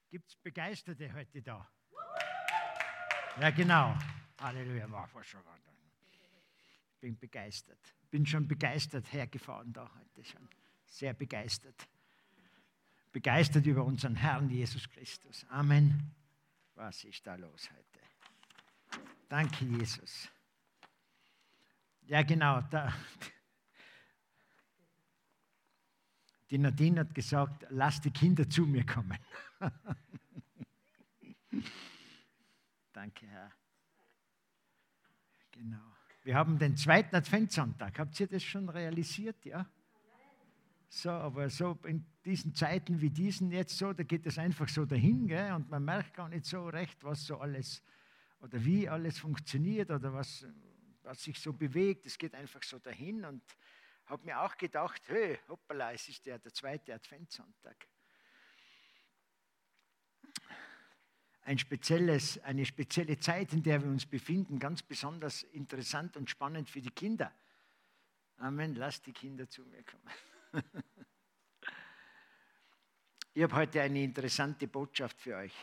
Gibt es Begeisterte heute da? Ja, genau. Halleluja. Ich bin begeistert. Bin schon begeistert hergefahren da heute schon. Sehr begeistert. Begeistert über unseren Herrn Jesus Christus. Amen. Was ist da los heute? Danke, Jesus. Ja, genau. Die Nadine hat gesagt, lass die Kinder zu mir kommen. Danke, Herr. Genau. Wir haben den zweiten Adventssonntag. Habt ihr das schon realisiert? Ja? So, aber so in diesen Zeiten wie diesen jetzt so, da geht es einfach so dahin, gell? Und man merkt gar nicht so recht, was so alles oder wie alles funktioniert oder was sich so bewegt. Es geht einfach so dahin und habe mir auch gedacht, hey, hoppala, es ist der zweite Adventssonntag. Eine spezielle Zeit, in der wir uns befinden, ganz besonders interessant und spannend für die Kinder. Amen, lasst die Kinder zu mir kommen. Ich habe heute eine interessante Botschaft für euch.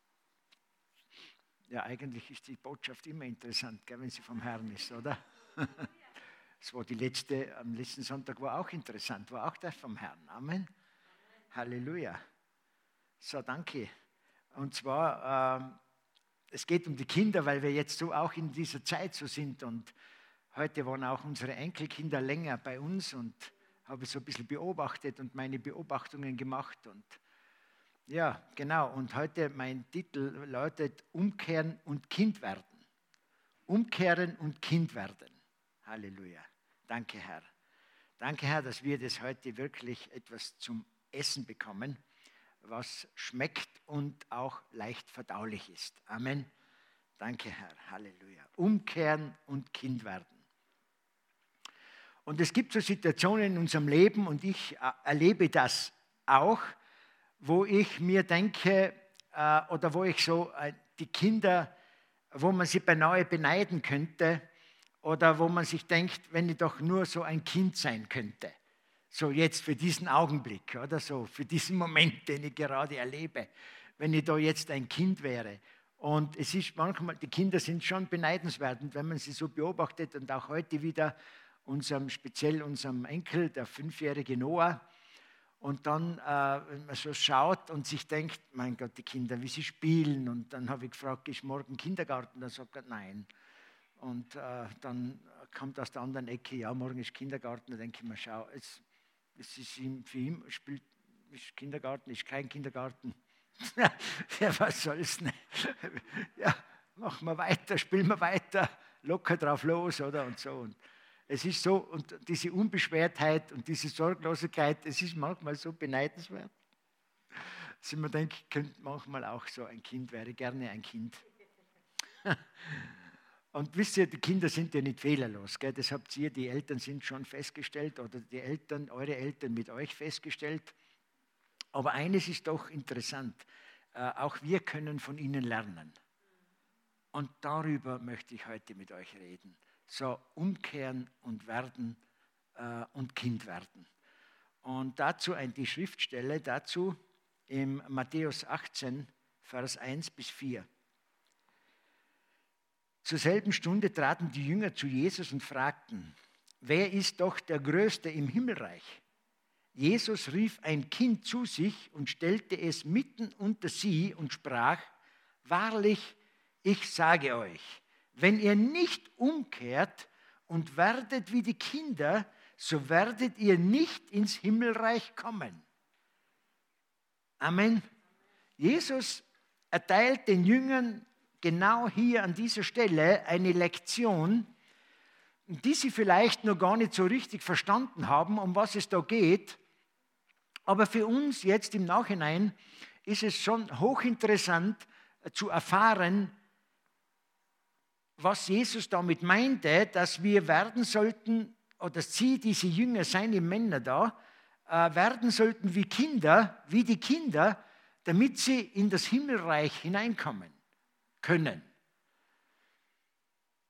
Ja, eigentlich ist die Botschaft immer interessant, gell, wenn sie vom Herrn ist, oder? Das war am letzten Sonntag war auch interessant, war auch das vom Herrn. Amen. Halleluja. So, danke. Und zwar, es geht um die Kinder, weil wir jetzt so auch in dieser Zeit so sind. Und heute waren auch unsere Enkelkinder länger bei uns und habe so ein bisschen beobachtet und meine Beobachtungen gemacht. Und ja, genau. Und heute mein Titel lautet Umkehren und Kind werden. Umkehren und Kind werden. Halleluja. Danke, Herr. Danke, Herr, dass wir das heute wirklich etwas zum Essen bekommen, was schmeckt und auch leicht verdaulich ist. Amen. Danke, Herr. Halleluja. Umkehren und Kind werden. Und es gibt so Situationen in unserem Leben, und ich erlebe das auch, wo ich mir denke, oder wo ich so die Kinder, wo man sie beinahe beneiden könnte, oder wo man sich denkt, wenn ich doch nur so ein Kind sein könnte. So jetzt für diesen Augenblick oder so, für diesen Moment, den ich gerade erlebe, wenn ich da jetzt ein Kind wäre. Und es ist manchmal, die Kinder sind schon beneidenswert, und wenn man sie so beobachtet und auch heute wieder speziell unserem Enkel, der 5-jährige Noah, und dann wenn man so schaut und sich denkt, mein Gott, die Kinder, wie sie spielen, und dann habe ich gefragt, ist morgen Kindergarten? Dann sagt er, nein. Und dann kommt aus der anderen Ecke, ja, morgen ist Kindergarten. Da denke ich mir, schau, es ist für ihn, ist Kindergarten, ist kein Kindergarten. Ja, was soll's denn? Ja, machen wir weiter, spielen wir weiter, locker drauf los, oder? Und so. Und es ist so, und diese Unbeschwertheit und diese Sorglosigkeit, es ist manchmal so beneidenswert. Dass ich mir denke, ich könnte manchmal auch so ein Kind, wäre gerne ein Kind. Und wisst ihr, die Kinder sind ja nicht fehlerlos, gell? Das habt ihr, die Eltern sind schon festgestellt, oder die Eltern, eure Eltern mit euch festgestellt. Aber eines ist doch interessant, auch wir können von ihnen lernen. Und darüber möchte ich heute mit euch reden. So, umkehren und werden und Kind werden. Und dazu die Schriftstelle, dazu im Matthäus 18, Vers 1 bis 4. Zur selben Stunde traten die Jünger zu Jesus und fragten, wer ist doch der Größte im Himmelreich? Jesus rief ein Kind zu sich und stellte es mitten unter sie und sprach, wahrlich, ich sage euch, wenn ihr nicht umkehrt und werdet wie die Kinder, so werdet ihr nicht ins Himmelreich kommen. Amen. Jesus erteilt den Jüngern genau hier an dieser Stelle eine Lektion, die sie vielleicht noch gar nicht so richtig verstanden haben, um was es da geht. Aber für uns jetzt im Nachhinein ist es schon hochinteressant zu erfahren, was Jesus damit meinte, dass wir werden sollten, oder sie, diese Jünger, seine Männer da, werden sollten wie Kinder, wie die Kinder, damit sie in das Himmelreich hineinkommen können.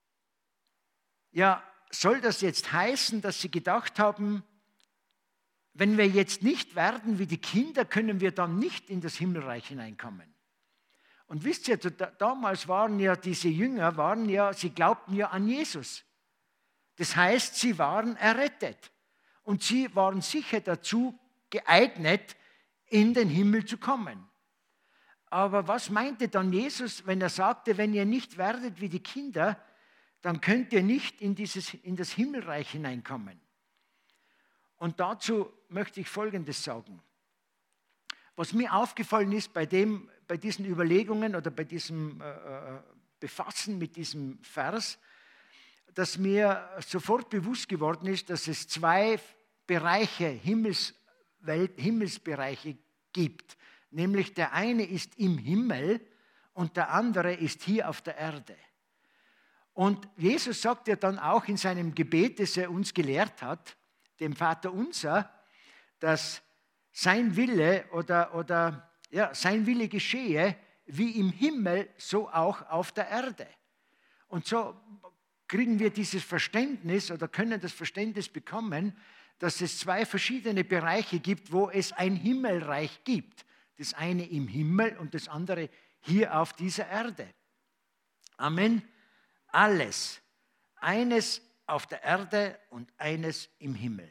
Ja, soll das jetzt heißen, dass sie gedacht haben, wenn wir jetzt nicht werden wie die Kinder, können wir dann nicht in das Himmelreich hineinkommen. Und wisst ihr, damals waren ja diese Jünger, sie glaubten ja an Jesus. Das heißt, sie waren errettet. Und sie waren sicher dazu geeignet, in den Himmel zu kommen. Aber was meinte dann Jesus, wenn er sagte, wenn ihr nicht werdet wie die Kinder, dann könnt ihr nicht in das Himmelreich hineinkommen? Und dazu möchte ich Folgendes sagen. Was mir aufgefallen ist bei diesen Überlegungen oder bei diesem Befassen mit diesem Vers, dass mir sofort bewusst geworden ist, dass es zwei Bereiche, Himmelsbereiche gibt. Nämlich der eine ist im Himmel und der andere ist hier auf der Erde. Und Jesus sagt ja dann auch in seinem Gebet, das er uns gelehrt hat, dem Vater unser, dass sein Wille sein Wille geschehe, wie im Himmel, so auch auf der Erde. Und so kriegen wir dieses Verständnis oder können das Verständnis bekommen, dass es zwei verschiedene Bereiche gibt, wo es ein Himmelreich gibt. Das eine im Himmel und das andere hier auf dieser Erde. Amen. Alles. Eines auf der Erde und eines im Himmel.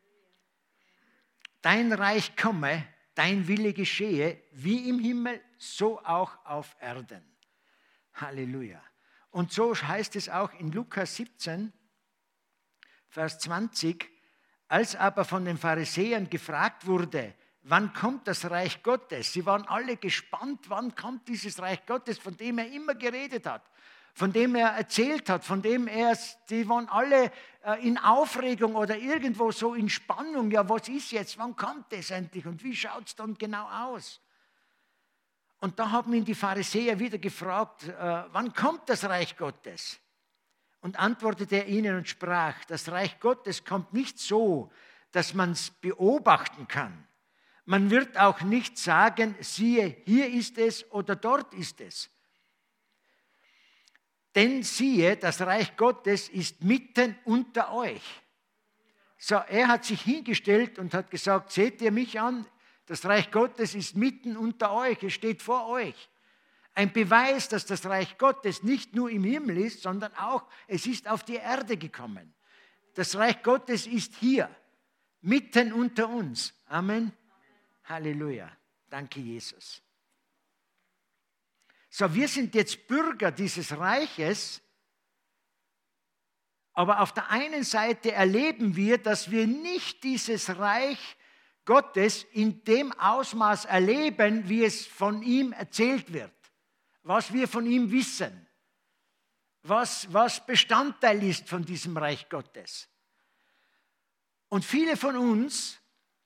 Dein Reich komme, dein Wille geschehe, wie im Himmel, so auch auf Erden. Halleluja. Und so heißt es auch in Lukas 17, Vers 20, als aber von den Pharisäern gefragt wurde, wann kommt das Reich Gottes? Sie waren alle gespannt, wann kommt dieses Reich Gottes, von dem er immer geredet hat, von dem er erzählt hat, die waren alle in Aufregung oder irgendwo so in Spannung. Ja, was ist jetzt? Wann kommt es endlich? Und wie schaut es dann genau aus? Und da haben ihn die Pharisäer wieder gefragt, wann kommt das Reich Gottes? Und antwortete er ihnen und sprach, das Reich Gottes kommt nicht so, dass man es beobachten kann. Man wird auch nicht sagen, siehe, hier ist es oder dort ist es. Denn siehe, das Reich Gottes ist mitten unter euch. So, er hat sich hingestellt und hat gesagt, seht ihr mich an? Das Reich Gottes ist mitten unter euch, es steht vor euch. Ein Beweis, dass das Reich Gottes nicht nur im Himmel ist, sondern auch, es ist auf die Erde gekommen. Das Reich Gottes ist hier, mitten unter uns. Amen. Halleluja. Danke, Jesus. So, wir sind jetzt Bürger dieses Reiches, aber auf der einen Seite erleben wir, dass wir nicht dieses Reich Gottes in dem Ausmaß erleben, wie es von ihm erzählt wird, was wir von ihm wissen, was Bestandteil ist von diesem Reich Gottes. Und viele von uns,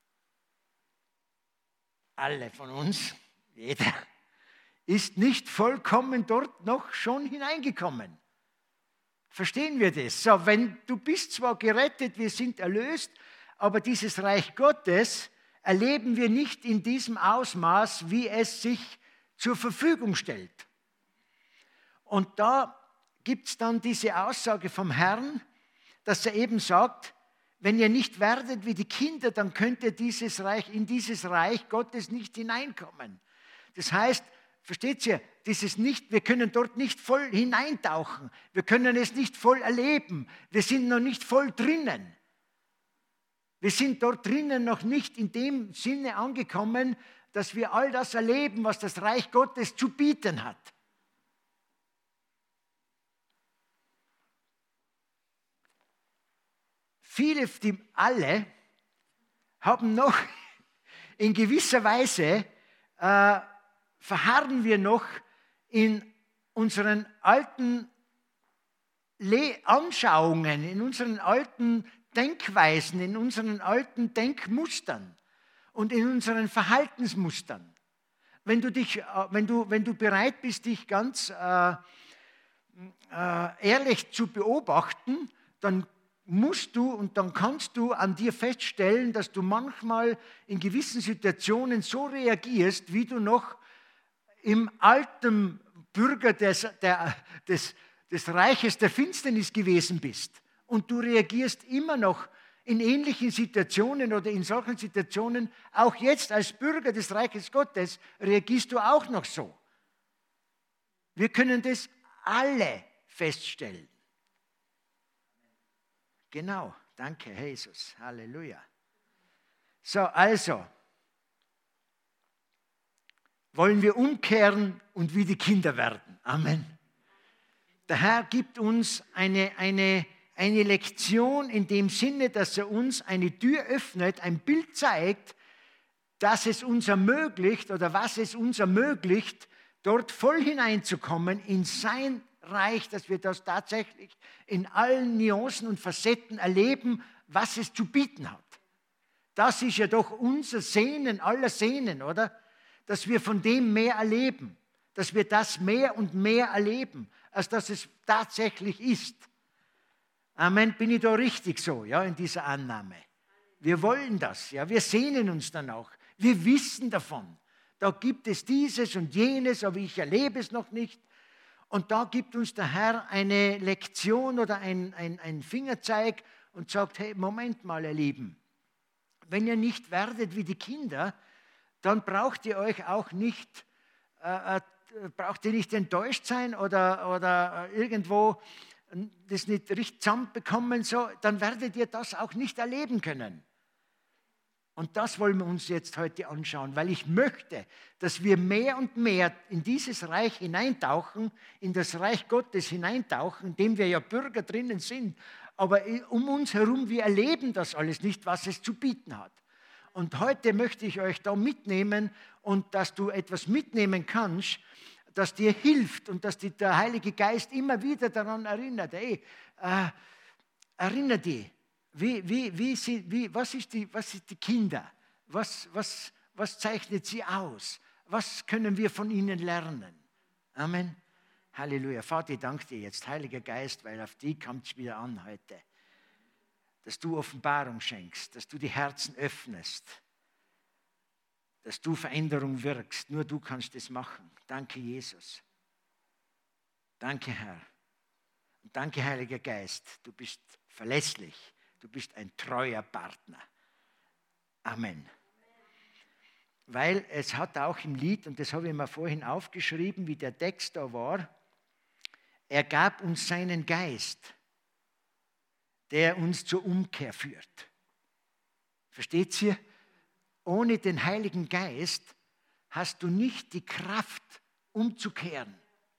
alle von uns, jeder, ist nicht vollkommen dort noch schon hineingekommen. Verstehen wir das? So, du bist zwar gerettet, wir sind erlöst, aber dieses Reich Gottes erleben wir nicht in diesem Ausmaß, wie es sich zur Verfügung stellt. Und da gibt es dann diese Aussage vom Herrn, dass er eben sagt, wenn ihr nicht werdet wie die Kinder, dann könnt ihr in dieses Reich Gottes nicht hineinkommen. Das heißt, versteht ihr, wir können dort nicht voll hineintauchen. Wir können es nicht voll erleben. Wir sind noch nicht voll drinnen. Wir sind dort drinnen noch nicht in dem Sinne angekommen, dass wir all das erleben, was das Reich Gottes zu bieten hat. Alle haben noch in gewisser Weise verharren wir noch in unseren alten Anschauungen, in unseren alten Denkweisen, in unseren alten Denkmustern und in unseren Verhaltensmustern. Wenn du bereit bist, dich ganz ehrlich zu beobachten, dann musst du und dann kannst du an dir feststellen, dass du manchmal in gewissen Situationen so reagierst, wie du noch im alten Bürger des Reiches der Finsternis gewesen bist. Und du reagierst immer noch in ähnlichen Situationen oder in solchen Situationen, auch jetzt als Bürger des Reiches Gottes, reagierst du auch noch so. Wir können das alle feststellen. Genau, danke Jesus, Halleluja. So, also, wollen wir umkehren und wie die Kinder werden. Amen. Der Herr gibt uns eine Lektion in dem Sinne, dass er uns eine Tür öffnet, ein Bild zeigt, dass es uns ermöglicht oder was es uns ermöglicht, dort voll hineinzukommen in sein Reich, dass wir das tatsächlich in allen Nuancen und Facetten erleben, was es zu bieten hat. Das ist ja doch unser Sehnen aller Sehnen, oder? Dass wir von dem mehr erleben, dass wir das mehr und mehr erleben, als dass es tatsächlich ist. Amen, bin ich da richtig so, ja, in dieser Annahme? Wir wollen das, ja, wir sehnen uns danach, wir wissen davon. Da gibt es dieses und jenes, aber ich erlebe es noch nicht. Und da gibt uns der Herr eine Lektion oder ein Fingerzeig und sagt, hey, Moment mal, ihr Lieben, wenn ihr nicht werdet wie die Kinder, dann braucht ihr euch auch nicht, enttäuscht sein oder irgendwo das nicht richtig zusammenbekommen, so, dann werdet ihr das auch nicht erleben können. Und das wollen wir uns jetzt heute anschauen, weil ich möchte, dass wir mehr und mehr in dieses Reich hineintauchen, in das Reich Gottes hineintauchen, in dem wir ja Bürger drinnen sind, aber um uns herum, wir erleben das alles nicht, was es zu bieten hat. Und heute möchte ich euch da mitnehmen und dass du etwas mitnehmen kannst, das dir hilft und dass dich der Heilige Geist immer wieder daran erinnert. Hey, erinnere dich, was ist die Kinder? Was zeichnet sie aus? Was können wir von ihnen lernen? Amen. Halleluja. Vater, ich danke dir jetzt, Heiliger Geist, weil auf die kommt es wieder an heute. Dass du Offenbarung schenkst, dass du die Herzen öffnest, dass du Veränderung wirkst. Nur du kannst das machen. Danke, Jesus. Danke, Herr. Und danke, Heiliger Geist. Du bist verlässlich. Du bist ein treuer Partner. Amen. Weil es hat auch im Lied, und das habe ich mir vorhin aufgeschrieben, wie der Text da war, er gab uns seinen Geist, der uns zur Umkehr führt. Versteht ihr? Ohne den Heiligen Geist hast du nicht die Kraft, umzukehren.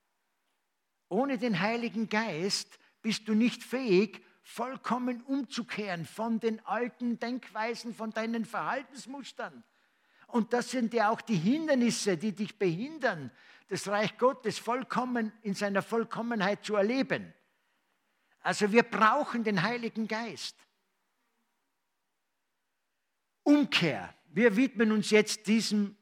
Ohne den Heiligen Geist bist du nicht fähig, vollkommen umzukehren von den alten Denkweisen, von deinen Verhaltensmustern. Und das sind ja auch die Hindernisse, die dich behindern, das Reich Gottes vollkommen in seiner Vollkommenheit zu erleben. Also wir brauchen den Heiligen Geist. Umkehr. Wir widmen uns jetzt diesem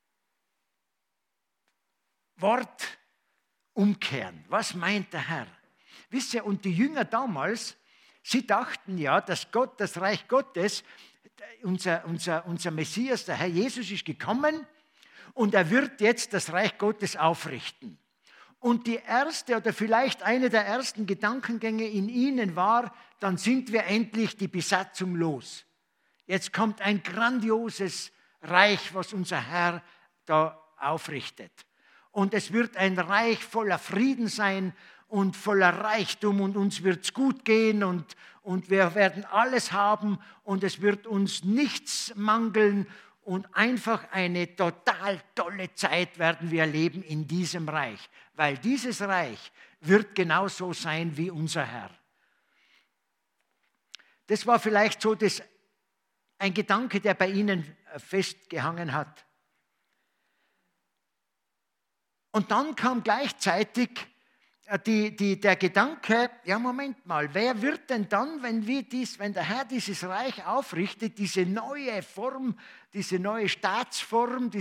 Wort umkehren. Was meint der Herr? Wisst ihr, und die Jünger damals, sie dachten ja, dass Gott, das Reich Gottes, unser Messias, der Herr Jesus ist gekommen und er wird jetzt das Reich Gottes aufrichten. Und die erste oder vielleicht eine der ersten Gedankengänge in ihnen war, dann sind wir endlich die Besatzung los. Jetzt kommt ein grandioses Reich, was unser Herr da aufrichtet. Und es wird ein Reich voller Frieden sein und voller Reichtum und uns wird es gut gehen und wir werden alles haben und es wird uns nichts mangeln und einfach eine total tolle Zeit werden wir erleben in diesem Reich, weil dieses Reich wird genauso sein wie unser Herr. Das war vielleicht so ein Gedanke, der bei ihnen festgehangen hat. Und dann kam gleichzeitig der Gedanke, ja Moment mal, wer wird denn dann, wenn der Herr dieses Reich aufrichtet, diese neue Form, diese neue Staatsform,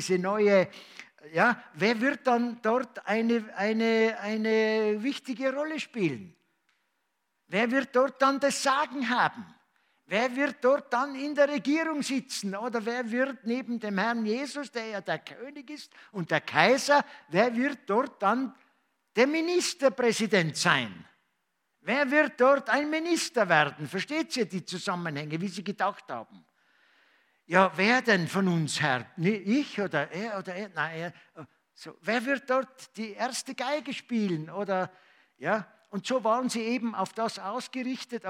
wer wird dann dort eine wichtige Rolle spielen? Wer wird dort dann das Sagen haben? Wer wird dort dann in der Regierung sitzen? Oder wer wird neben dem Herrn Jesus, der ja der König ist und der Kaiser, wer wird dort dann der Ministerpräsident sein? Wer wird dort ein Minister werden? Versteht ihr die Zusammenhänge, wie sie gedacht haben? Ja, wer denn von uns, Herr? Ich oder er oder er? Nein, er. So, wer wird dort die erste Geige spielen? Oder, ja? Und so waren sie eben auf das ausgerichtet.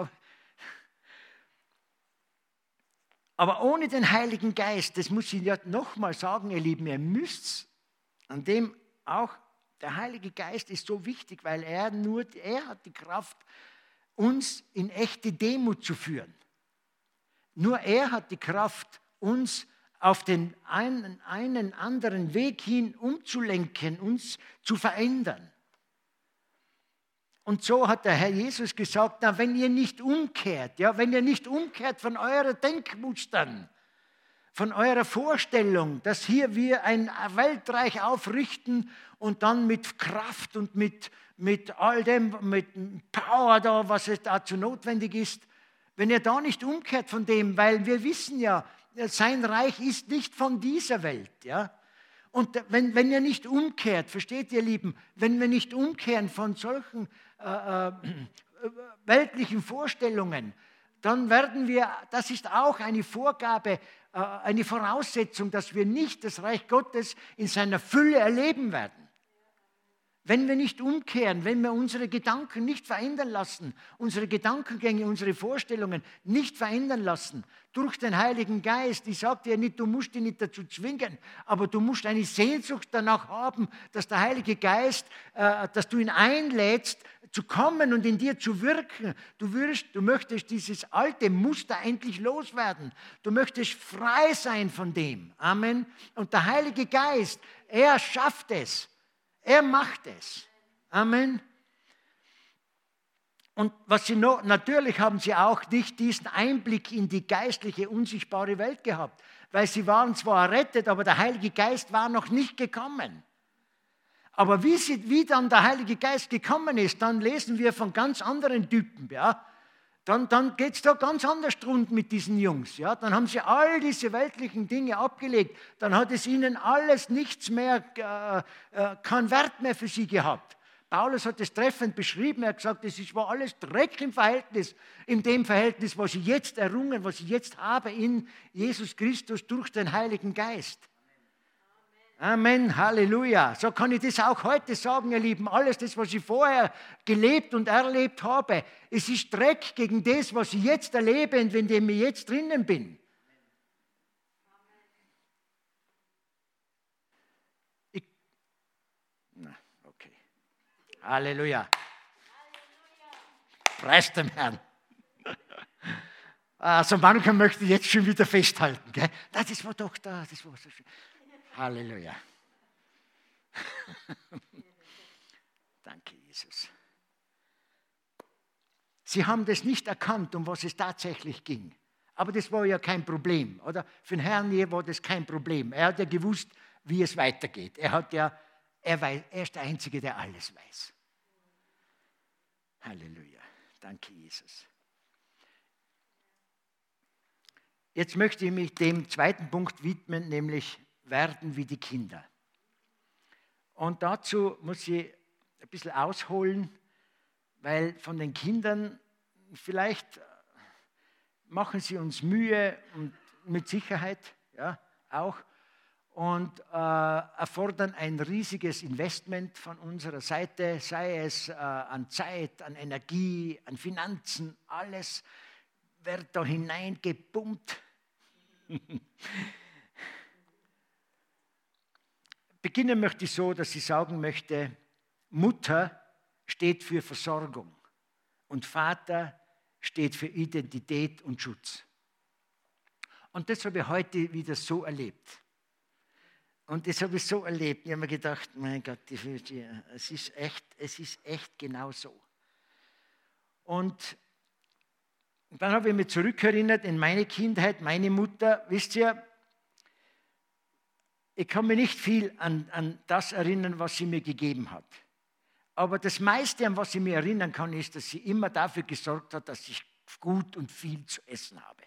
Aber ohne den Heiligen Geist, das muss ich ja nochmal sagen, ihr Lieben, ihr müsst an dem auch, der Heilige Geist ist so wichtig, weil er hat die Kraft, uns in echte Demut zu führen. Nur er hat die Kraft, uns auf den einen anderen Weg hin umzulenken, uns zu verändern. Und so hat der Herr Jesus gesagt, na, wenn ihr nicht umkehrt, ja, wenn ihr nicht umkehrt von euren Denkmustern, von eurer Vorstellung, dass hier wir ein Weltreich aufrichten und dann mit Kraft und mit all dem, mit Power da, was es dazu notwendig ist, wenn ihr da nicht umkehrt von dem, weil wir wissen ja, sein Reich ist nicht von dieser Welt, ja. Und wenn ihr nicht umkehrt, versteht ihr, Lieben, wenn wir nicht umkehren von solchen weltlichen Vorstellungen, dann werden wir, das ist auch eine Vorgabe, eine Voraussetzung, dass wir nicht das Reich Gottes in seiner Fülle erleben werden. Wenn wir nicht umkehren, wenn wir unsere Gedanken nicht verändern lassen, unsere Gedankengänge, unsere Vorstellungen nicht verändern lassen, durch den Heiligen Geist, ich sage dir nicht, du musst dich nicht dazu zwingen, aber du musst eine Sehnsucht danach haben, dass der Heilige Geist, dass du ihn einlädst, zu kommen und in dir zu wirken. Du möchtest dieses alte Muster endlich loswerden. Du möchtest frei sein von dem. Amen. Und der Heilige Geist, er schafft es. Er macht es. Amen. Und was sie noch, natürlich haben sie auch nicht diesen Einblick in die geistliche, unsichtbare Welt gehabt, weil sie waren zwar errettet, aber der Heilige Geist war noch nicht gekommen. Aber wie dann der Heilige Geist gekommen ist, dann lesen wir von ganz anderen Typen. Ja? Dann geht es da ganz anders rund mit diesen Jungs. Ja? Dann haben sie all diese weltlichen Dinge abgelegt. Dann hat es ihnen alles nichts mehr, keinen Wert mehr für sie gehabt. Paulus hat es treffend beschrieben. Er hat gesagt, es war alles Dreck im Verhältnis, in dem Verhältnis, was ich jetzt errungen, was ich jetzt habe in Jesus Christus durch den Heiligen Geist. Amen, Halleluja. So kann ich das auch heute sagen, ihr Lieben. Alles das, was ich vorher gelebt und erlebt habe, es ist Dreck gegen das, was ich jetzt erlebe und in dem ich jetzt drinnen bin. Okay. Halleluja. Preis dem Herrn. So mancher möchte ich jetzt schon wieder festhalten. Gell? Das war doch da, das war so schön. Halleluja. Danke, Jesus. Sie haben das nicht erkannt, um was es tatsächlich ging. Aber das war ja kein Problem, oder? Für den Herrn hier war das kein Problem. Er hat ja gewusst, wie es weitergeht. Er ist der Einzige, der alles weiß. Halleluja. Danke, Jesus. Jetzt möchte ich mich dem zweiten Punkt widmen, nämlich werden wie die Kinder. Und dazu muss ich ein bisschen ausholen, weil von den Kindern, vielleicht machen sie uns Mühe und mit Sicherheit ja, auch und erfordern ein riesiges Investment von unserer Seite, sei es an Zeit, an Energie, an Finanzen, alles wird da hineingepumpt. Beginnen möchte ich so, dass ich sagen möchte, Mutter steht für Versorgung und Vater steht für Identität und Schutz. Und das habe ich heute wieder so erlebt. Und das habe ich so erlebt. Ich habe mir gedacht, mein Gott, es ist echt genau so. Und dann habe ich mich zurückerinnert in meine Kindheit, meine Mutter. Wisst ihr, ich kann mich nicht viel an das erinnern, was sie mir gegeben hat. Aber das meiste, an was ich mich erinnern kann, ist, dass sie immer dafür gesorgt hat, dass ich gut und viel zu essen habe.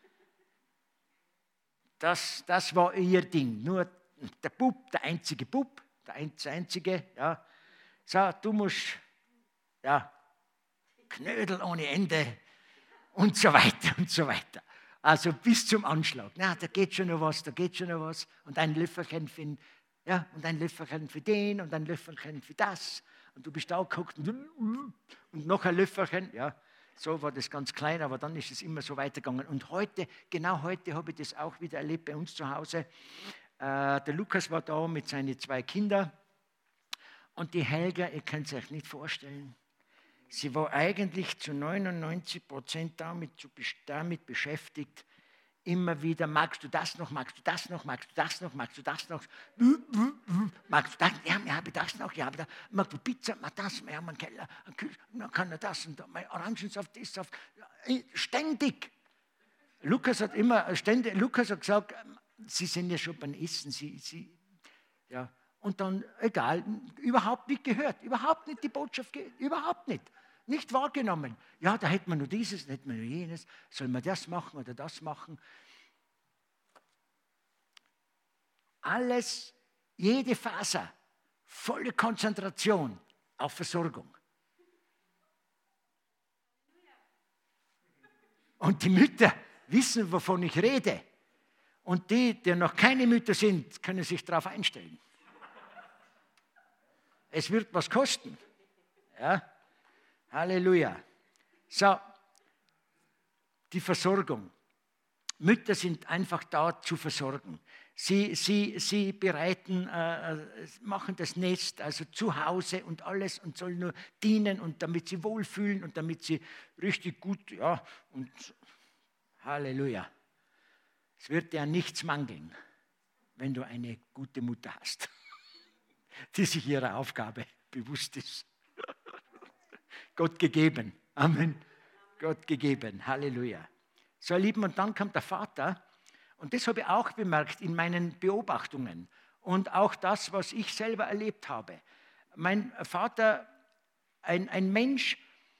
Das war ihr Ding. Nur der Bub, der einzige Bub, der einzige, ja. So, du musst, ja, Knödel ohne Ende und so weiter und so weiter. Also bis zum Anschlag. Na, da geht schon noch was, da geht schon noch was. Und ein Löffelchen für, ja, und ein Löffelchen für den und ein Löffelchen für das. Und du bist da geguckt und noch ein Löffelchen. Ja, so war das ganz klein, aber dann ist es immer so weitergegangen. Und heute, genau heute habe ich das auch wieder erlebt bei uns zu Hause. Der Lukas war da mit seinen 2 Kindern. Und die Helga, ihr könnt es euch nicht vorstellen, sie war eigentlich zu 99% damit beschäftigt, immer wieder, magst du das noch, magst du das noch, magst du das noch, magst du das noch, magst du das, ja, habe ich das noch, ja, magst du Pizza, mag das, wir haben einen Keller, dann kann er das und mein Orangensaft, das Saft, ständig. Lukas hat gesagt, sie sind ja schon beim Essen, ja. Und dann, egal, überhaupt nicht gehört, überhaupt nicht die Botschaft, überhaupt nicht. Nicht wahrgenommen. Ja, da hätte man nur dieses, da hätte man nur jenes. Soll man das machen oder das machen? Alles, jede Faser, volle Konzentration auf Versorgung. Und die Mütter wissen, wovon ich rede. Und die noch keine Mütter sind, können sich darauf einstellen. Es wird was kosten. Ja? Halleluja. So, die Versorgung. Mütter sind einfach da zu versorgen. Sie bereiten, machen das Nest, also zu Hause und alles und sollen nur dienen und damit sie wohlfühlen und damit sie richtig gut, ja, und Halleluja. Es wird dir an nichts mangeln, wenn du eine gute Mutter hast, die sich ihrer Aufgabe bewusst ist. Gott gegeben. Amen. Gott gegeben. Halleluja. So, ihr Lieben, und dann kommt der Vater. Und das habe ich auch bemerkt in meinen Beobachtungen. Und auch das, was ich selber erlebt habe. Mein Vater, ein Mensch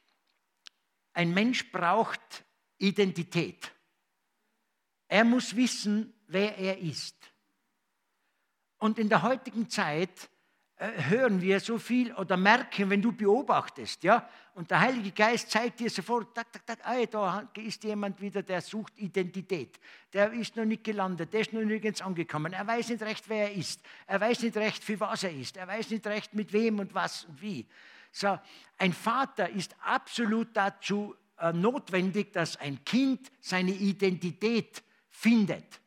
braucht Identität. Er muss wissen, wer er ist. Und in der heutigen Zeit hören wir so viel oder merken, wenn du beobachtest, ja, und der Heilige Geist zeigt dir sofort, da ist jemand wieder, der sucht Identität. Der ist noch nicht gelandet, der ist noch nirgends angekommen. Er weiß nicht recht, wer er ist. Er weiß nicht recht, für was er ist. Er weiß nicht recht, mit wem und was und wie. So, ein Vater ist absolut dazu notwendig, dass ein Kind seine Identität findet.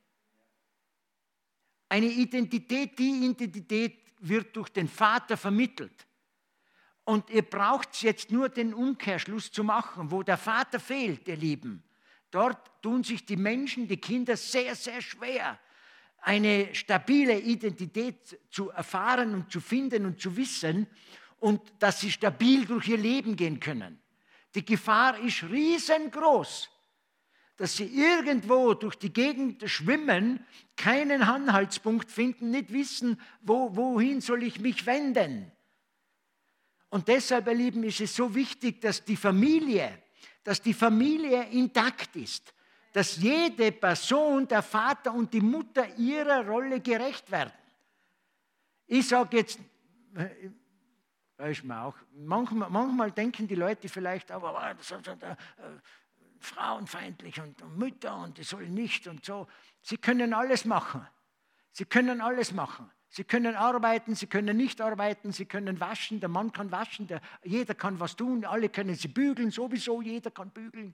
Eine Identität, die Identität wird durch den Vater vermittelt. Und ihr braucht jetzt nur den Umkehrschluss zu machen, wo der Vater fehlt, ihr Lieben. Dort tun sich die Menschen, die Kinder sehr, sehr schwer, eine stabile Identität zu erfahren und zu finden und zu wissen und dass sie stabil durch ihr Leben gehen können. Die Gefahr ist riesengroß, dass sie irgendwo durch die Gegend schwimmen, keinen Anhaltspunkt finden, nicht wissen, wohin soll ich mich wenden. Und deshalb, ihr Lieben, ist es so wichtig, dass die Familie intakt ist, dass jede Person, der Vater und die Mutter ihrer Rolle gerecht werden. Ich sage jetzt, da ist mir auch, manchmal denken die Leute vielleicht, aber das ist frauenfeindlich und Mütter und die sollen nicht und so. Sie können alles machen. Sie können alles machen. Sie können arbeiten, sie können nicht arbeiten, sie können waschen, der Mann kann waschen, jeder kann was tun, alle können sie bügeln, sowieso, jeder kann bügeln.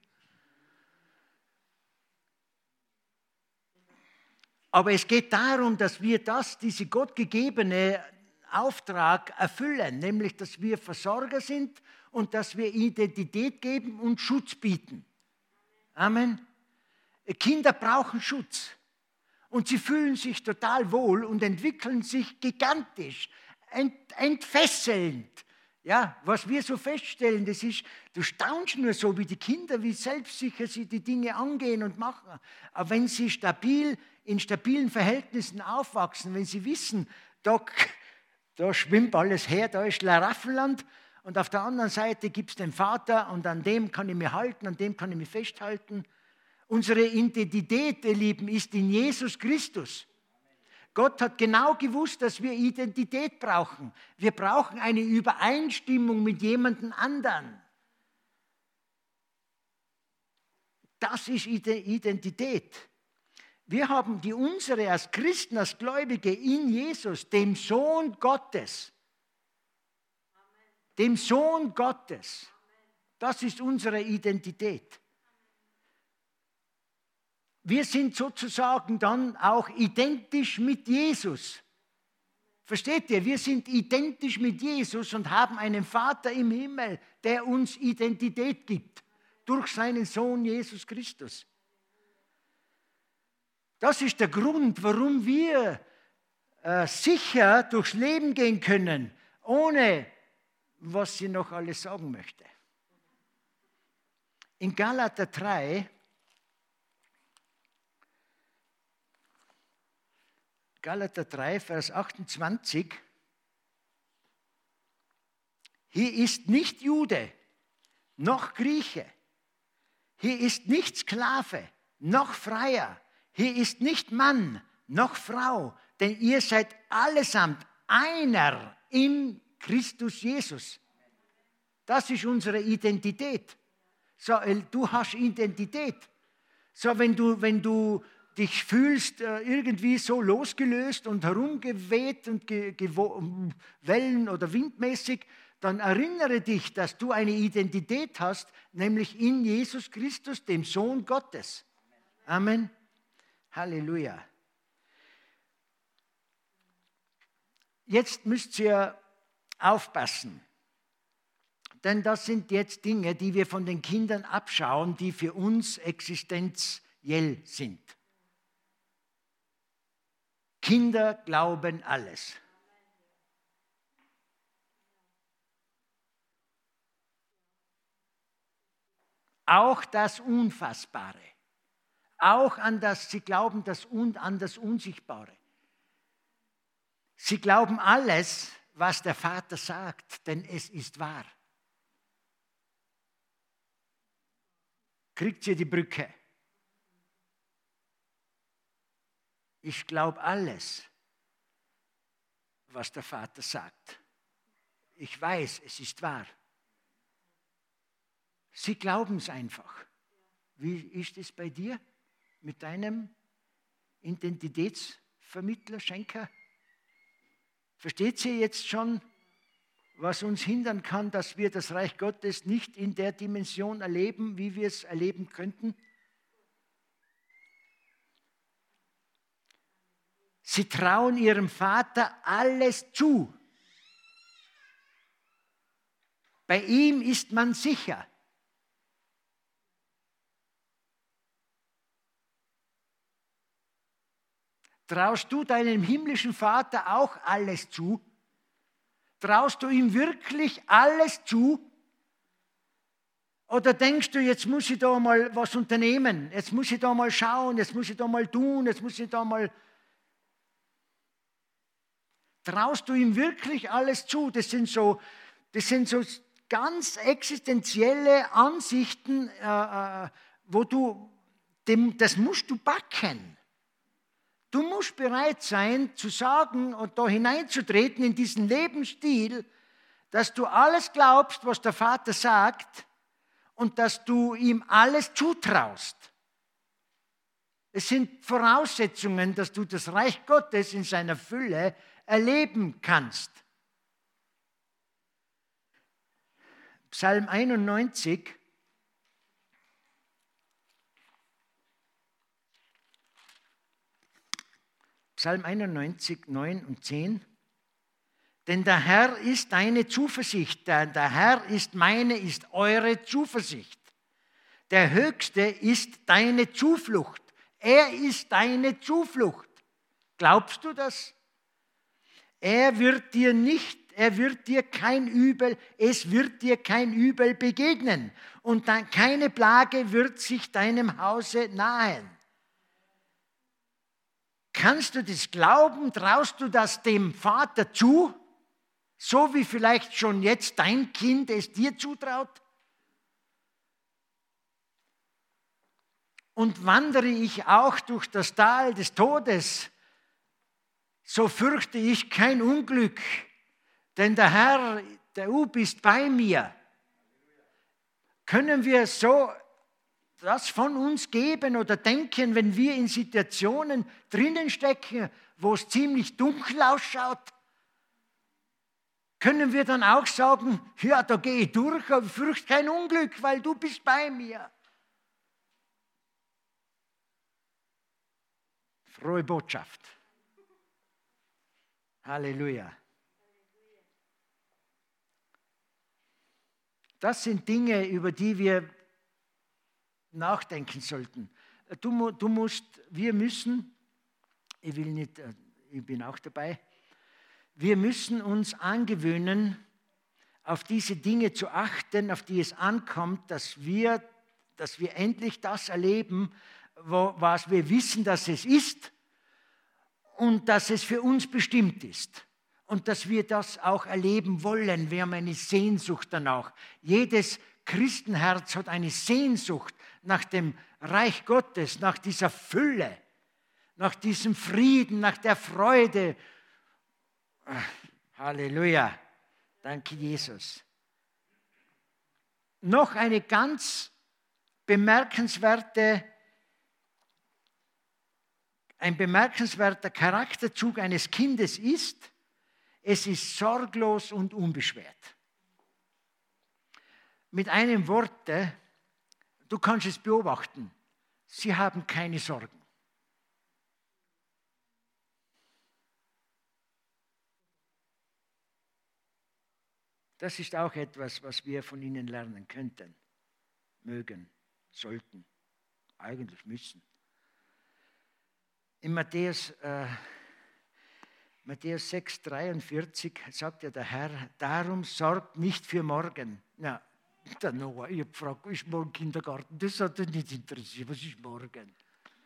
Aber es geht darum, dass wir diese gottgegebene Auftrag erfüllen, nämlich, dass wir Versorger sind und dass wir Identität geben und Schutz bieten. Amen. Kinder brauchen Schutz und sie fühlen sich total wohl und entwickeln sich gigantisch, entfesselnd. Ja, was wir so feststellen, das ist, du staunst nur so, wie die Kinder, wie selbstsicher sie die Dinge angehen und machen. Aber wenn sie in stabilen Verhältnissen aufwachsen, wenn sie wissen, da schwimmt alles her, da ist Schlaraffenland, und auf der anderen Seite gibt es den Vater und an dem kann ich mich halten, an dem kann ich mich festhalten. Unsere Identität, ihr Lieben, ist in Jesus Christus. Gott hat genau gewusst, dass wir Identität brauchen. Wir brauchen eine Übereinstimmung mit jemandem anderen. Das ist Identität. Wir haben die unsere als Christen, als Gläubige in Jesus, dem Sohn Gottes. Dem Sohn Gottes. Das ist unsere Identität. Wir sind sozusagen dann auch identisch mit Jesus. Versteht ihr? Wir sind identisch mit Jesus und haben einen Vater im Himmel, der uns Identität gibt. Durch seinen Sohn Jesus Christus. Das ist der Grund, warum wir sicher durchs Leben gehen können, ohne was sie noch alles sagen möchte. In Galater 3, Vers 28, hier ist nicht Jude, noch Grieche, hier ist nicht Sklave, noch Freier, hier ist nicht Mann, noch Frau, denn ihr seid allesamt einer in Christus Jesus. Das ist unsere Identität. So, du hast Identität. So, wenn du dich fühlst irgendwie so losgelöst und herumgeweht und wellen- oder windmäßig, dann erinnere dich, dass du eine Identität hast, nämlich in Jesus Christus, dem Sohn Gottes. Amen. Halleluja. Jetzt müsst ihr aufpassen, denn das sind jetzt Dinge, die wir von den Kindern abschauen, die für uns existenziell sind. Kinder glauben alles. Auch das Unfassbare. Auch sie glauben an das Unsichtbare. Sie glauben alles, was der Vater sagt, denn es ist wahr. Kriegt ihr die Brücke? Ich glaube alles, was der Vater sagt. Ich weiß, es ist wahr. Sie glauben es einfach. Wie ist es bei dir mit deinem Identitätsvermittler, Schenker? Versteht ihr jetzt schon, was uns hindern kann, dass wir das Reich Gottes nicht in der Dimension erleben, wie wir es erleben könnten? Sie trauen ihrem Vater alles zu. Bei ihm ist man sicher. Traust du deinem himmlischen Vater auch alles zu? Traust du ihm wirklich alles zu? Oder denkst du, jetzt muss ich da mal was unternehmen, jetzt muss ich da mal schauen, jetzt muss ich da mal tun, jetzt muss ich da mal... Traust du ihm wirklich alles zu? Das sind so ganz existenzielle Ansichten, das musst du backen. Du musst bereit sein, zu sagen und da hineinzutreten in diesen Lebensstil, dass du alles glaubst, was der Vater sagt und dass du ihm alles zutraust. Es sind Voraussetzungen, dass du das Reich Gottes in seiner Fülle erleben kannst. Psalm 91. Psalm 91, 9 und 10. Denn der Herr ist deine Zuversicht, der Herr ist eure Zuversicht. Der Höchste ist deine Zuflucht. Er ist deine Zuflucht. Glaubst du das? Es wird dir kein Übel begegnen und keine Plage wird sich deinem Hause nahen. Kannst du das glauben? Traust du das dem Vater zu? So wie vielleicht schon jetzt dein Kind es dir zutraut? Und wandere ich auch durch das Tal des Todes, so fürchte ich kein Unglück, denn der Herr, du bist bei mir. Können wir so das von uns geben oder denken, wenn wir in Situationen drinnen stecken, wo es ziemlich dunkel ausschaut? Können wir dann auch sagen, ja, da gehe ich durch, aber fürchte kein Unglück, weil du bist bei mir. Frohe Botschaft. Halleluja. Das sind Dinge, über die wir nachdenken sollten. Wir müssen, ich will nicht, ich bin auch dabei, wir müssen uns angewöhnen, auf diese Dinge zu achten, auf die es ankommt, dass wir endlich das erleben, was wir wissen, dass es ist und dass es für uns bestimmt ist. Und dass wir das auch erleben wollen. Wir haben eine Sehnsucht danach. Jedes Christenherz hat eine Sehnsucht nach dem Reich Gottes, nach dieser Fülle, nach diesem Frieden, nach der Freude. Halleluja. Danke, Jesus. Noch eine ganz bemerkenswerter Charakterzug eines Kindes ist, es ist sorglos und unbeschwert. Mit einem Wort, du kannst es beobachten, sie haben keine Sorgen. Das ist auch etwas, was wir von ihnen lernen könnten, mögen, sollten, eigentlich müssen. In Matthäus 6,43 sagt ja der Herr, darum sorgt nicht für morgen. Ja, der Noah, ich habe gefragt, ist morgen Kindergarten? Das hat ihn nicht interessiert, was ist morgen?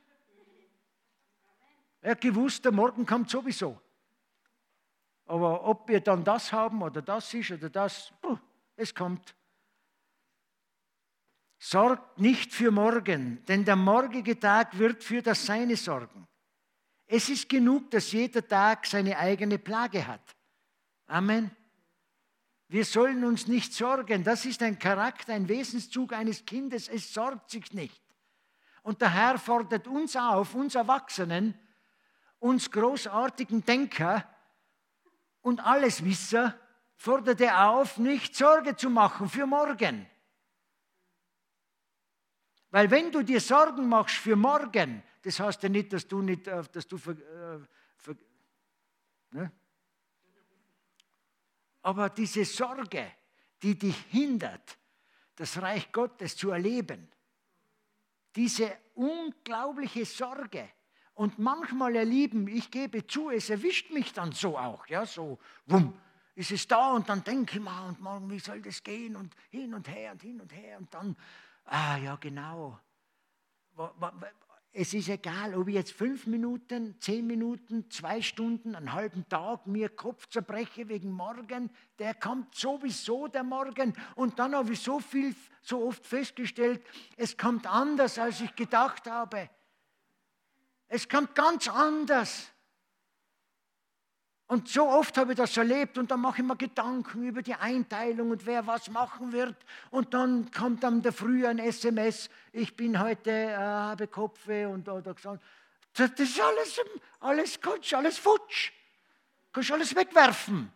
Er hat gewusst, der Morgen kommt sowieso. Aber ob wir dann das haben oder das ist oder das, es kommt. Sorgt nicht für morgen, denn der morgige Tag wird für das Seine sorgen. Es ist genug, dass jeder Tag seine eigene Plage hat. Amen. Wir sollen uns nicht sorgen. Das ist ein Charakter, ein Wesenszug eines Kindes. Es sorgt sich nicht. Und der Herr fordert uns auf, uns Erwachsenen, uns großartigen Denker und Alleswisser, fordert er auf, nicht Sorge zu machen für morgen. Weil wenn du dir Sorgen machst für morgen, das heißt ja nicht, ne? Aber diese Sorge, die dich hindert, das Reich Gottes zu erleben, diese unglaubliche Sorge. Und manchmal, ihr Lieben, ich gebe zu, es erwischt mich dann so auch, ja, so, wumm, ist es da und dann denke ich mal, und morgen, wie soll das gehen und hin und her und dann, ja, genau. Es ist egal, ob ich jetzt 5 Minuten, 10 Minuten, 2 Stunden, einen halben Tag mir Kopf zerbreche wegen morgen, der kommt sowieso, der Morgen. Und dann habe ich so oft festgestellt, es kommt anders, als ich gedacht habe. Es kommt ganz anders. Und so oft habe ich das erlebt und dann mache ich mir Gedanken über die Einteilung und wer was machen wird. Und dann kommt dann der Früh ein SMS, ich bin heute, habe Kopfweh und oder gesagt, das ist alles futsch. Kannst alles wegwerfen.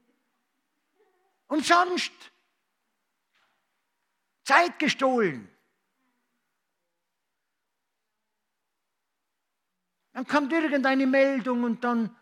Und sonst Zeit gestohlen. Dann kommt irgendeine Meldung und dann,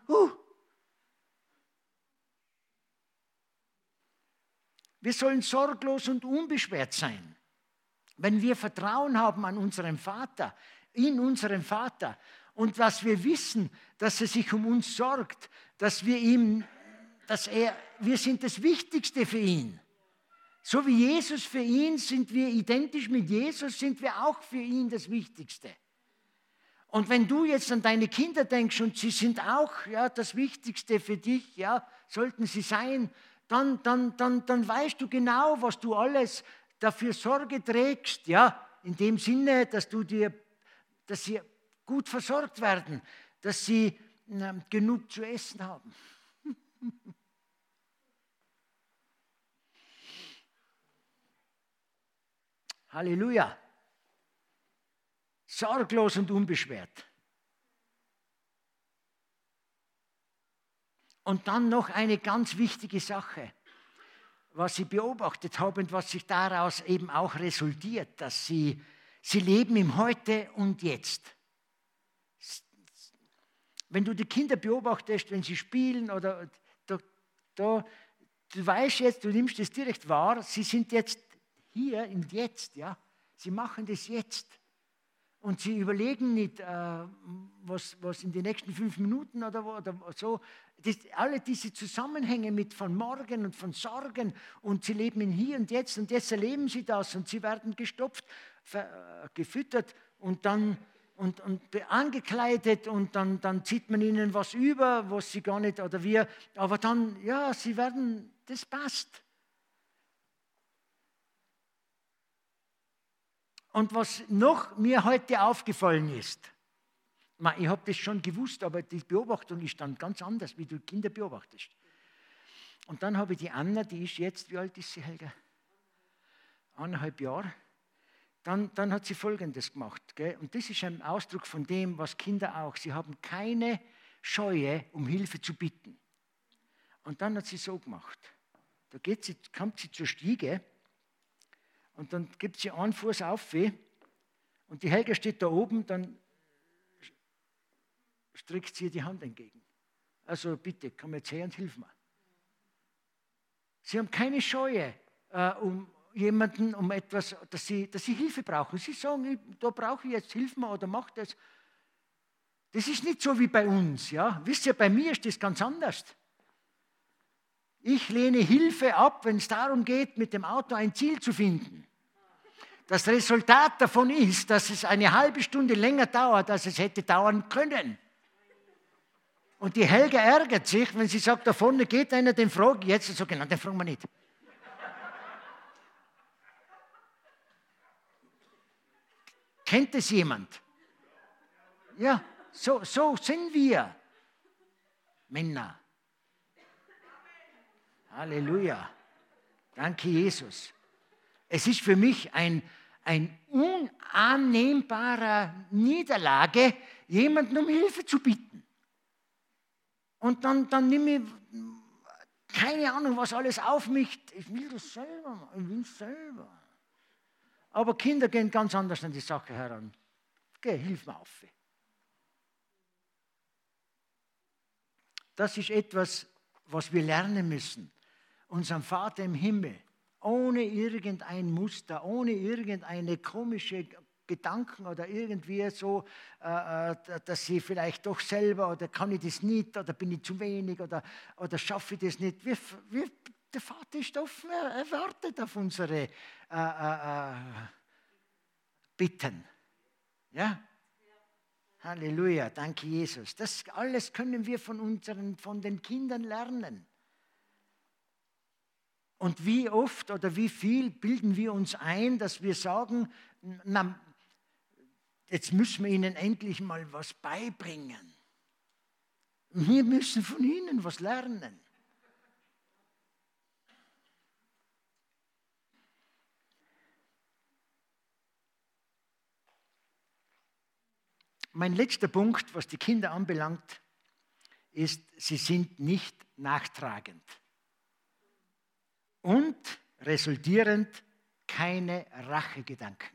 wir sollen sorglos und unbeschwert sein. Wenn wir Vertrauen haben an unseren Vater, in unseren Vater und dass wir wissen, dass er sich um uns sorgt, wir sind das Wichtigste für ihn. So wie Jesus für ihn, sind wir identisch mit Jesus, sind wir auch für ihn das Wichtigste. Und wenn du jetzt an deine Kinder denkst und sie sind auch das Wichtigste für dich, sollten sie sein, dann weißt du genau, was du alles dafür Sorge trägst, in dem Sinne, dass sie gut versorgt werden, dass sie genug zu essen haben. Halleluja. sorglos und unbeschwert. Und dann noch eine ganz wichtige Sache, was ich beobachtet habe und was sich daraus eben auch resultiert, dass sie leben im Heute und Jetzt. Wenn du die Kinder beobachtest, wenn sie spielen oder du weißt jetzt, du nimmst es direkt wahr, sie sind jetzt hier und jetzt, ja. Sie machen das jetzt. Und sie überlegen nicht, was in den nächsten 5 Minuten oder so. Alle diese Zusammenhänge mit von morgen und von Sorgen und sie leben in hier und jetzt erleben sie das und sie werden gestopft, gefüttert und dann und angekleidet und dann zieht man ihnen was über, was sie gar nicht oder wir, aber dann, ja, sie werden, das passt. Und was noch mir heute aufgefallen ist, ich habe das schon gewusst, aber die Beobachtung ist dann ganz anders, wie du Kinder beobachtest. Und dann habe ich die Anna, die ist jetzt, wie alt ist sie, Helga? 1,5 Jahre. Dann hat sie Folgendes gemacht. Gell? Und das ist ein Ausdruck von dem, was Kinder auch, sie haben keine Scheue, um Hilfe zu bitten. Und dann hat sie so gemacht. Da kommt sie zur Stiege. Und dann gibt sie einen Fuß auf und die Helga steht da oben, dann streckt sie ihr die Hand entgegen. Also bitte, komm jetzt her und hilf mir. Sie haben keine Scheue, um jemanden, um etwas, dass sie Hilfe brauchen. Sie sagen, da brauche ich jetzt Hilfe oder mach das. Das ist nicht so wie bei uns. Ja? Wisst ihr, bei mir ist das ganz anders. Ich lehne Hilfe ab, wenn es darum geht, mit dem Auto ein Ziel zu finden. Das Resultat davon ist, dass es eine halbe Stunde länger dauert, als es hätte dauern können. Und die Helga ärgert sich, wenn sie sagt, da vorne geht einer, den frage ich jetzt. Und so, genau, den fragen wir nicht. Kennt es jemand? Ja, so sind wir Männer. Halleluja. Danke, Jesus. Es ist für mich ein unannehmbarer Niederlage, jemanden um Hilfe zu bitten. Und dann nehme ich keine Ahnung, was alles auf mich. Ich will das selber, ich will es selber. Aber Kinder gehen ganz anders an die Sache heran. Geh, hilf mir auf. Das ist etwas, was wir lernen müssen. Unserem Vater im Himmel, ohne irgendein Muster, ohne irgendeine komische Gedanken oder irgendwie so, dass sie vielleicht doch selber oder kann ich das nicht oder bin ich zu wenig oder schaffe ich das nicht. Der Vater ist offen, er wartet auf unsere Bitten. Ja? Halleluja, danke Jesus. Das alles können wir von den Kindern lernen. Und wie oft oder wie viel bilden wir uns ein, dass wir sagen, na, jetzt müssen wir ihnen endlich mal was beibringen. Wir müssen von ihnen was lernen. Mein letzter Punkt, was die Kinder anbelangt, ist, sie sind nicht nachtragend. Und resultierend keine Rachegedanken.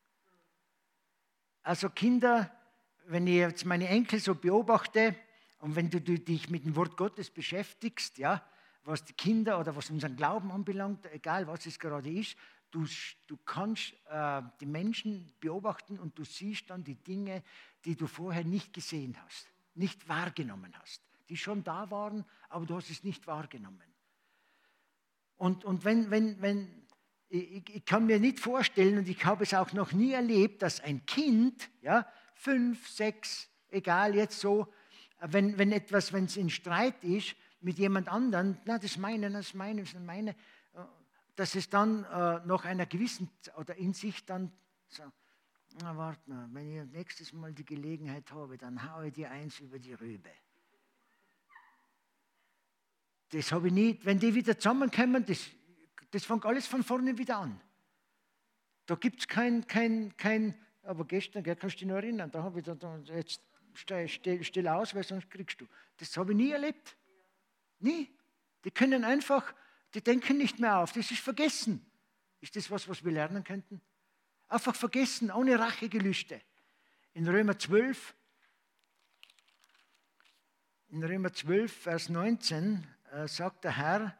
Also Kinder, wenn ich jetzt meine Enkel so beobachte und wenn du dich mit dem Wort Gottes beschäftigst, ja, was die Kinder oder was unseren Glauben anbelangt, egal was es gerade ist, du kannst die Menschen beobachten und du siehst dann die Dinge, die du vorher nicht gesehen hast, nicht wahrgenommen hast, die schon da waren, aber du hast es nicht wahrgenommen. Und ich kann mir nicht vorstellen, und ich habe es auch noch nie erlebt, dass ein Kind, ja, 5, 6, egal jetzt so, wenn es in Streit ist mit jemand anderem, na, das ist meine, dass es dann nach einer gewissen, oder in sich dann so, na warte mal, wenn ich nächstes Mal die Gelegenheit habe, dann haue ich dir eins über die Rübe. Das habe ich nicht. Wenn die wieder zusammenkommen, das fängt alles von vorne wieder an. Da gibt es kein Aber gestern, kannst du dich noch erinnern, da habe ich dann jetzt still aus, weil sonst kriegst du. Das habe ich nie erlebt. Nie. Die können einfach, die denken nicht mehr auf. Das ist vergessen. Ist das was wir lernen könnten? Einfach vergessen, ohne Rachegelüste. In Römer 12, Vers 19 sagt der Herr,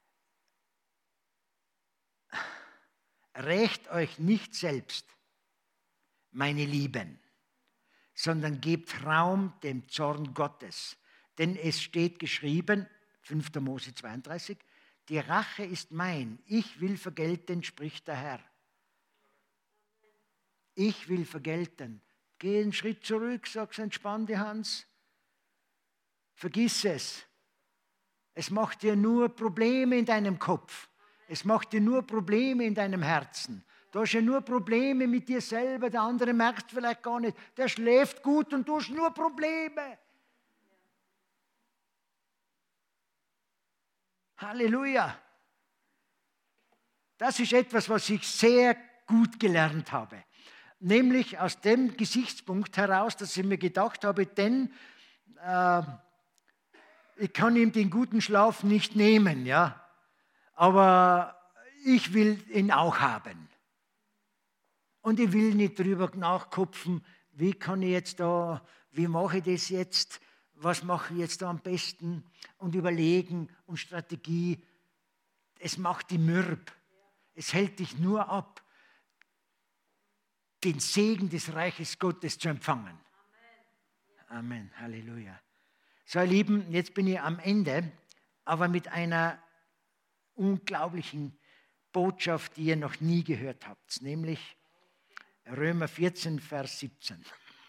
rächt euch nicht selbst, meine Lieben, sondern gebt Raum dem Zorn Gottes. Denn es steht geschrieben, 5. Mose 32, die Rache ist mein, ich will vergelten, spricht der Herr. Ich will vergelten. Geh einen Schritt zurück, sag's entspann die Hans. Vergiss es. Es macht dir nur Probleme in deinem Kopf. Es macht dir nur Probleme in deinem Herzen. Du hast ja nur Probleme mit dir selber, der andere merkt es vielleicht gar nicht. Der schläft gut und du hast nur Probleme. Halleluja. Das ist etwas, was ich sehr gut gelernt habe. Nämlich aus dem Gesichtspunkt heraus, dass ich mir gedacht habe, denn ich kann ihm den guten Schlaf nicht nehmen, ja, aber ich will ihn auch haben. Und ich will nicht drüber nachkopfen, wie kann ich jetzt da, wie mache ich das jetzt, was mache ich jetzt da am besten und überlegen und Strategie. Es macht dich mürb. Es hält dich nur ab, den Segen des Reiches Gottes zu empfangen. Amen. Halleluja. So, ihr Lieben, jetzt bin ich am Ende, aber mit einer unglaublichen Botschaft, die ihr noch nie gehört habt, nämlich Römer 14, Vers 17.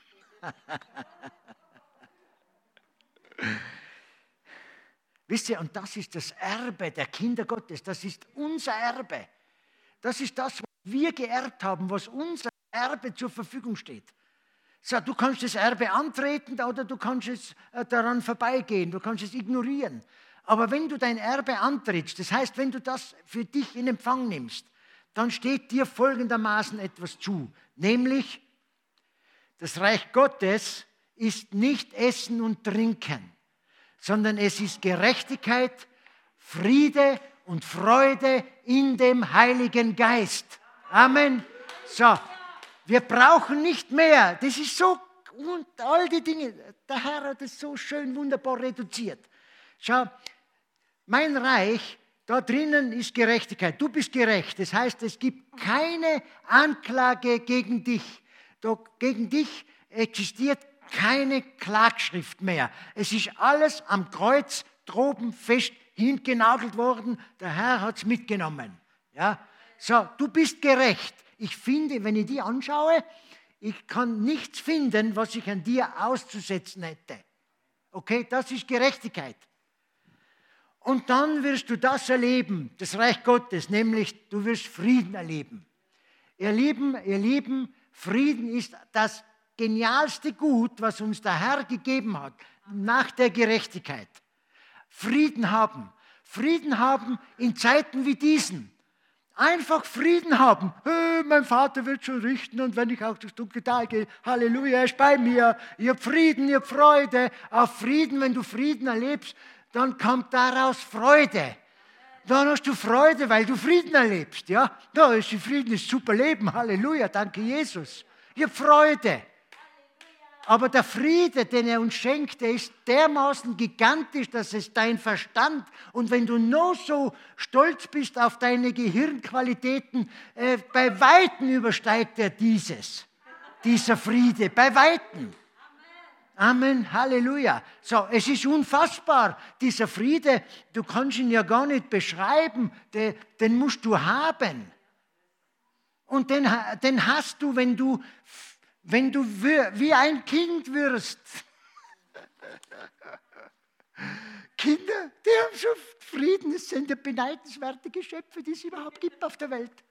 Wisst ihr, und das ist das Erbe der Kinder Gottes, das ist unser Erbe. Das ist das, was wir geerbt haben, was unser Erbe zur Verfügung steht. So, du kannst das Erbe antreten oder du kannst es daran vorbeigehen, du kannst es ignorieren. Aber wenn du dein Erbe antrittst, das heißt, wenn du das für dich in Empfang nimmst, dann steht dir folgendermaßen etwas zu, nämlich das Reich Gottes ist nicht Essen und Trinken, sondern es ist Gerechtigkeit, Friede und Freude in dem Heiligen Geist. Amen. So, wir brauchen nicht mehr. Das ist so, und all die Dinge, der Herr hat es so schön wunderbar reduziert. Schau, mein Reich, da drinnen ist Gerechtigkeit. Du bist gerecht. Das heißt, es gibt keine Anklage gegen dich. Gegen dich existiert keine Klagschrift mehr. Es ist alles am Kreuz droben fest hingenagelt worden. Der Herr hat es mitgenommen. Ja? So, du bist gerecht. Ich finde, wenn ich die anschaue, ich kann nichts finden, was ich an dir auszusetzen hätte. Okay, das ist Gerechtigkeit. Und dann wirst du das erleben, das Reich Gottes, nämlich du wirst Frieden erleben. Ihr Lieben, Frieden ist das genialste Gut, was uns der Herr gegeben hat, nach der Gerechtigkeit. Frieden haben in Zeiten wie diesen. Einfach Frieden haben. Mein Vater wird schon richten und wenn ich auch durchs dunkle Tal gehe, Halleluja, er ist bei mir. Ich habe Frieden, ich habe Freude. Auf Frieden, wenn du Frieden erlebst, dann kommt daraus Freude. Dann hast du Freude, weil du Frieden erlebst. Ja? Da ist Frieden, ist super Leben. Halleluja, danke Jesus. Ich habe Freude. Aber der Friede, den er uns schenkt, der ist dermaßen gigantisch, dass es dein Verstand, und wenn du noch so stolz bist auf deine Gehirnqualitäten, bei Weitem übersteigt er dieser Friede, bei Weitem. Amen, Halleluja. So, es ist unfassbar, dieser Friede, du kannst ihn ja gar nicht beschreiben, den musst du haben. Und den hast du, wenn du wie ein Kind wirst. Kinder, die haben so Frieden, das sind ja beneidenswerte Geschöpfe, die es überhaupt gibt auf der Welt.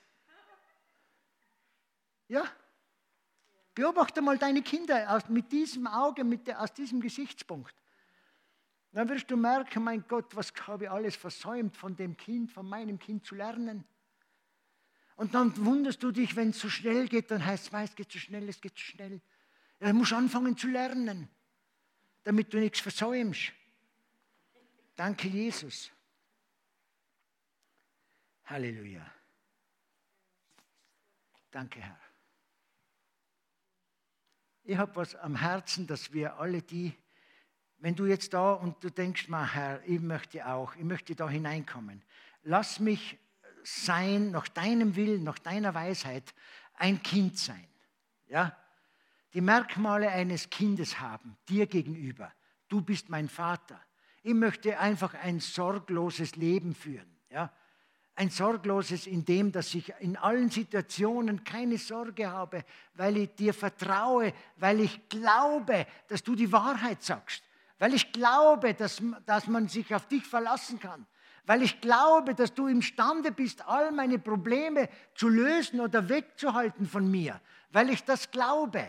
Ja? Beobachte mal deine Kinder mit diesem Auge, aus diesem Gesichtspunkt. Dann wirst du merken, mein Gott, was habe ich alles versäumt von dem Kind, von meinem Kind zu lernen. Und dann wunderst du dich, wenn es so schnell geht, dann heißt es, geht so schnell, es geht so schnell. Ja, du musst anfangen zu lernen, damit du nichts versäumst. Danke, Jesus. Halleluja. Danke, Herr. Ich habe was am Herzen, dass wir alle wenn du jetzt da und du denkst mal, Herr, ich möchte da hineinkommen. Lass mich sein, nach deinem Willen, nach deiner Weisheit, ein Kind sein. Ja? Die Merkmale eines Kindes haben, dir gegenüber. Du bist mein Vater. Ich möchte einfach ein sorgloses Leben führen. Ja? Ein sorgloses in dem, dass ich in allen Situationen keine Sorge habe, weil ich dir vertraue, weil ich glaube, dass du die Wahrheit sagst, weil ich glaube, dass man sich auf dich verlassen kann, weil ich glaube, dass du imstande bist, all meine Probleme zu lösen oder wegzuhalten von mir, weil ich das glaube.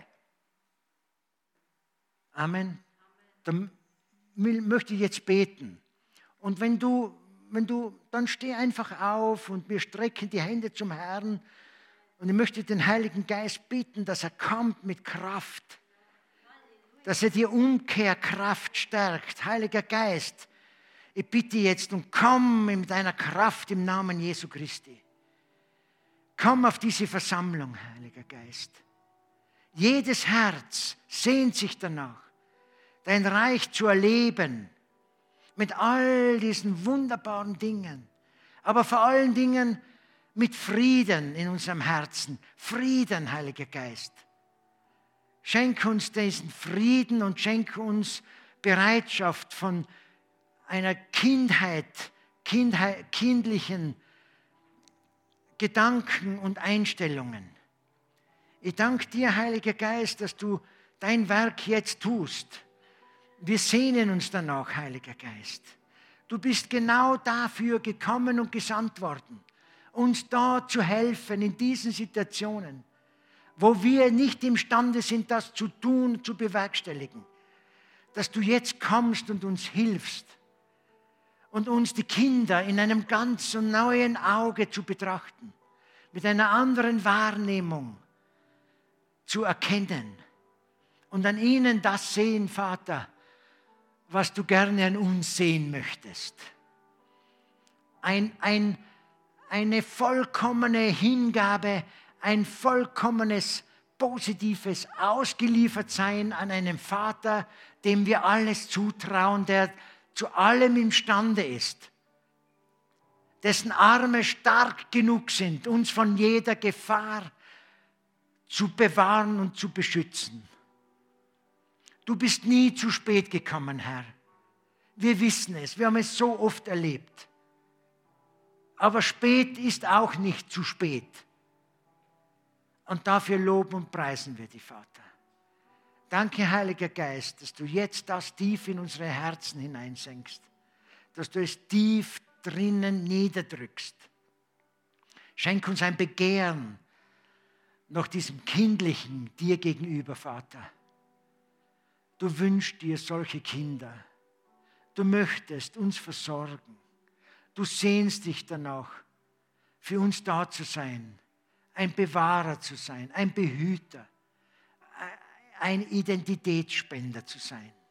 Amen. Dann möchte ich jetzt beten. Und wenn du, dann steh einfach auf und wir strecken die Hände zum Herrn. Und ich möchte den Heiligen Geist bitten, dass er kommt mit Kraft, dass er die Umkehrkraft stärkt. Heiliger Geist, ich bitte jetzt und komm in deiner Kraft im Namen Jesu Christi. Komm auf diese Versammlung, Heiliger Geist. Jedes Herz sehnt sich danach, dein Reich zu erleben, mit all diesen wunderbaren Dingen, aber vor allen Dingen mit Frieden in unserem Herzen. Frieden, Heiliger Geist. Schenk uns diesen Frieden und schenk uns Bereitschaft von einer kindlichen Gedanken und Einstellungen. Ich danke dir, Heiliger Geist, dass du dein Werk jetzt tust. Wir sehnen uns danach, Heiliger Geist. Du bist genau dafür gekommen und gesandt worden, uns da zu helfen in diesen Situationen, wo wir nicht imstande sind, das zu tun, zu bewerkstelligen. Dass du jetzt kommst und uns hilfst und uns die Kinder in einem ganz neuen Auge zu betrachten, mit einer anderen Wahrnehmung zu erkennen und an ihnen das sehen, Vater, was du gerne an uns sehen möchtest. Eine vollkommene Hingabe, ein vollkommenes, positives Ausgeliefertsein an einen Vater, dem wir alles zutrauen, der zu allem imstande ist, dessen Arme stark genug sind, uns von jeder Gefahr zu bewahren und zu beschützen. Du bist nie zu spät gekommen, Herr. Wir wissen es, wir haben es so oft erlebt. Aber spät ist auch nicht zu spät. Und dafür loben und preisen wir dich, Vater. Danke, Heiliger Geist, dass du jetzt das tief in unsere Herzen hineinsenkst, dass du es tief drinnen niederdrückst. Schenk uns ein Begehren nach diesem Kindlichen dir gegenüber, Vater. Du wünschst dir solche Kinder. Du möchtest uns versorgen. Du sehnst dich danach, für uns da zu sein, ein Bewahrer zu sein, ein Behüter, ein Identitätsspender zu sein.